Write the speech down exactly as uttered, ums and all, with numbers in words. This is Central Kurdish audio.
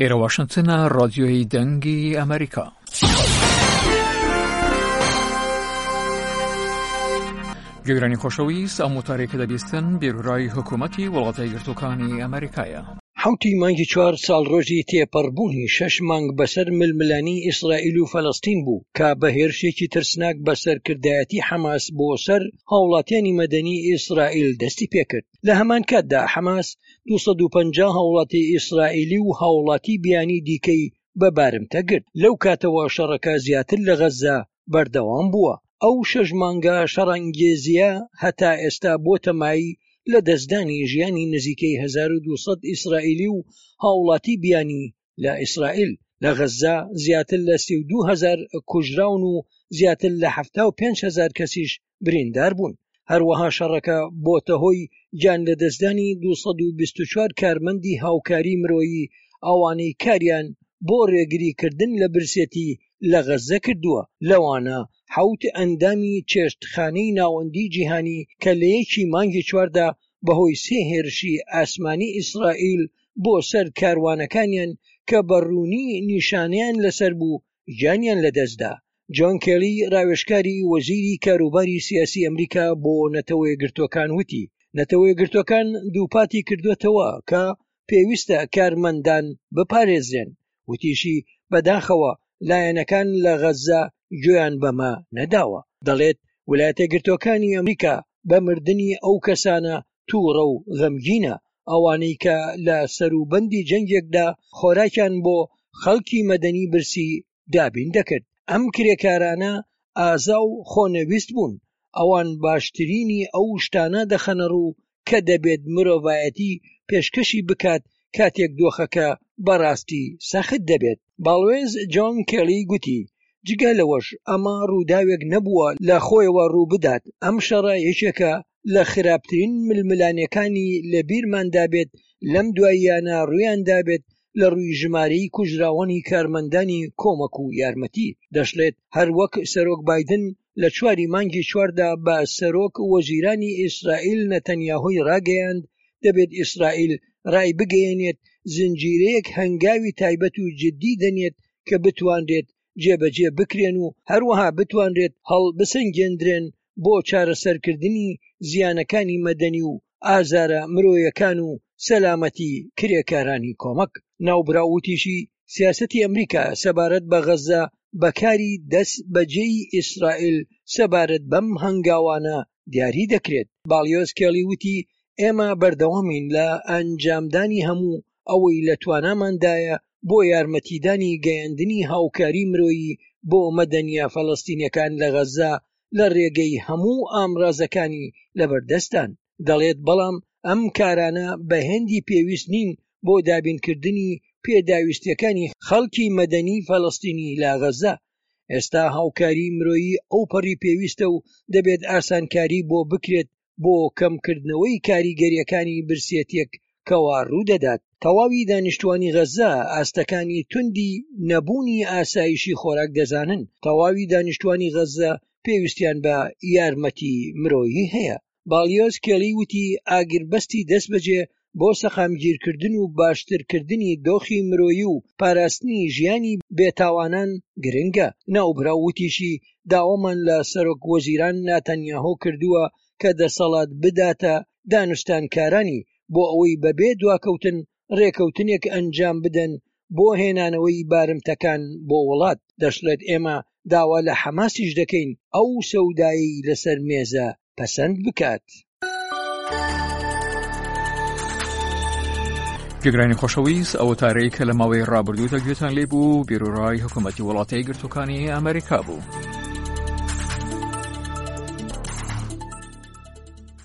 ئێرە واشنگتنە، ڕادیۆی دەنگی ئەمریکا. گوێگرانی خۆشەویست، ئەم وتارێکە دەبیستن بیرڕای حکوومەتی وڵاتە یەکگرتووەکانی ئەمریکایە. حوتی مانگی چوار ساڵ ڕۆژی تێپەڕبوونی شەش مانگ بەسەر ململانی ئیسرائیل و فەڵەستین بوو کە بە هێرشێکی ترسناک بەسەرکردایەتی حەماس بۆ سەر هاوڵاتیانی مەدەنی ئیسرائیل دەستی پێکرد. لە هەمان کاتدا حەماس دوو سەد و پەنجا هاوڵاتی ئیسرائیلی و هاوڵاتی بیانی دیکەی بەبارمتە گرت. لەو کاتەوە شەڕەکە زیاتر لە غەزە بەردەوام بووە. ئەو شەش مانگە شەڕانگێزیە هەتا ئێستا بۆتە مای لە دەستدانی ژیانی نزیکەی هەزار و دووسەد ئیسرائیلی و هاوڵاتی بیانی لە ئیسرائیل. لە غەزە زیاتر لە سی و دوو هەزار کوژراون و زیاتر لە هەفتا و پێنج هەزار کەسیش بریندار بوون. هەروەها شەڕەکە بۆتە هۆی گیان لە دەستدانی دوو سەد و بیست و چوار کارمەندی هاوکاری مرۆیی ئەوانەی کاریان بۆ ڕێگریکردن لە برسێتی لە غەزە کردووە. لەوانە حوت ئەندامی چێشتخانەی ناوەندی جیهانی کە لە یەکی مانگی چواردا بەهۆی سێ هێرشی ئاسمانی ئیسرائیل بۆ سەر کاروانەکانیان کە بەڕوونی نیشانیان لەسەر بوو گیانیان لەدەستدا. جۆن کێلی، ڕاوێژکاری وەزیری کاروباری سیاسی ئەمریکا بۆ نەتەوە یەکگرتووەکان وتی نەتەوە یەکگرتووەکان دووپاتی کردوێتەوە کە پێویستە کارمەندان بپارێزرێن. وتیشی بەداخەوە لایەنەکان لە غەزە گوێیان بەمە نەداوە. دەڵێت ویلایەتە یەکگرتووەکانی ئەمریکا بە مردنی ئەو کەسانە تووڕە و غەمگینە ئەوانەی کە لە سەروبەندی جەنگێکدا خۆراکیان بۆ خەڵکی مەدەنی برسی دابین دەکرد. ئەم کرێکارانە ئازا و خۆنەویست بوون. ئەوان باشترینی ئەو شتانە دەخەنە ڕوو کە دەبێت مرۆڤایەتی پێشکەشی بکات کاتێک دۆخەکە بەڕاستی سەخت دەبێت. باڵوێز جۆن کێلی گوتی جگە لەوەش ئەمە ڕووداوێک نەبووە لە خۆیەوە ڕوو بدات. ئەم شەڕە یەکێکە لە خراپترین ململانیەکانی لە بیرماندا بێت. لەم دواییانە ڕوویان دابێت لە ڕووی ژمارەی کوژراوانی کارمەندانی کۆمەک و یارمەتی. دەشڵێت هەر وەک سەرۆک بایدن لە چواری مانگی چواردا بە سەرۆک وەزیرانی ئیسرائیل نەتەنیاهۆی ڕاگەیاند دەبێت ئیسرائیل ڕای بگەیەنێت زنجیرەیەک هەنگاوی تایبەت و جددی دەنێت کە بتوانرێت جێبەجێ بکرێن و هەروەها بتوانرێت هەڵ بسەنگێندرێن بۆ چارەسەرکردنی زیانەکانی مەدەنی و ئازارە مرۆیەکان و سەلامەتی کرێکارانی کۆمەک. ناوبراوتیشی سیاسەتی ئەمریکا سەبارەت بە غەزە بەکاری دەست بەجێی ئیسرائیل سەبارەت بەم هەنگاوانە دیاری دەکرێت. باڵیۆز کێلی وتی ئێمە بەردەوامین لە ئەنجامدانی هەموو ئەوەی لە تواناماندایە بۆ یارمەتیدانی گەیاندنی هاوکاری مرۆیی بۆ مەدەنیە فەڵەستینیەکان لە غەزە لە ڕێگەی هەموو ئامرازەکانی لەبەردەستان. دەڵێت بەڵام ئەم کارانە بە هێندی پێویست نین بۆ دابینکردنی پێداویستیەکانی خەڵکی مەدەنی فەڵەستینی لە غەزە. ئێستا هاوکاری مرۆیی ئەو پەڕی پێویستە و دەبێت ئاسانکاری بۆ بکرێت بۆ کەمکردنەوەی کاریگەریەکانی برسێتێک کەوا ڕوو دەدات. تەواوی دانیشتوانی غەزە ئاستەکانی توندی نەبوونی ئاسایشی خۆراک دەزانن. تەواوی دانیشتوانی غەزە پێویستیان بە یارمەتی مرۆیی هەیە. باڵیۆز کێلی وتی ئاگربەستی دەست بەجێ بۆ سەقامگیرکردن و باشترکردنی دۆخی مرۆیی و پاراستنی ژیانی بێتاوانان گرنگە. ناوبراوتیشی داوامان لە سەرۆک وەزیران ناتەنیاهۆ کردووە کە دەسەڵات بداتە دانوستانکارانی بۆ ئەوەی بەبێ دواکەوتن ڕێکەوتنێک ئەنجام بدەن بۆ هێنانەوەی بارمتەکان بۆ وڵات. دەشڵێت ئێمە داوا لە حەماسیش دەکەین ئەو سەودایی لەسەر مێزە پەسەند بکات. گوێگرانی خۆشەویست، ئەو وتارەی کە لە ماوەی ڕابردوودا گوێتان لێبوو بیرڕای حکوومەتی وڵاتە یەکگرتووەکانی ئەمریکا بوو.